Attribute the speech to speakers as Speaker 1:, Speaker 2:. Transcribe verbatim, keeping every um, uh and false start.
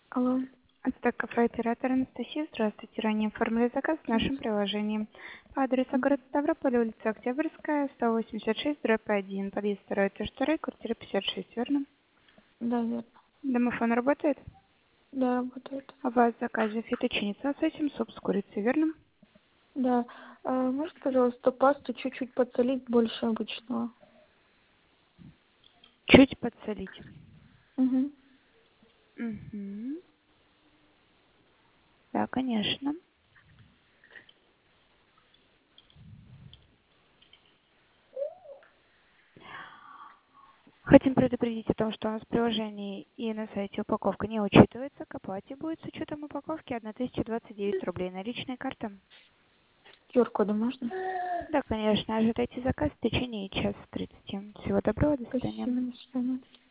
Speaker 1: Алло.
Speaker 2: Это кафе оператор Анастасия. Здравствуйте. Ранее оформили заказ в нашем приложении. По адресу город Ставрополь, улица Октябрьская, сто восемьдесят шесть, дробь один, подъезд второй, этаж второй, квартира пятьдесят шесть, верно?
Speaker 1: Да, верно.
Speaker 2: Домофон работает?
Speaker 1: Да, работает.
Speaker 2: У вас в заказе фетученица с этим, суп с курицей, верно?
Speaker 1: Да. А, можете, пожалуйста, пасту чуть-чуть подсолить больше обычного?
Speaker 2: Чуть подсолить.
Speaker 1: Угу.
Speaker 2: Угу. Да, конечно. Хотим предупредить о том, что у нас в приложении и на сайте упаковка не учитывается. К оплате будет с учетом упаковки тысяча двадцать девять рублей. Наличная карта.
Speaker 1: ку ар-кода можно?
Speaker 2: Да, конечно. Ожидайте заказ в течение часа тридцати. Всего доброго, до свидания.
Speaker 1: Спасибо, до свидания.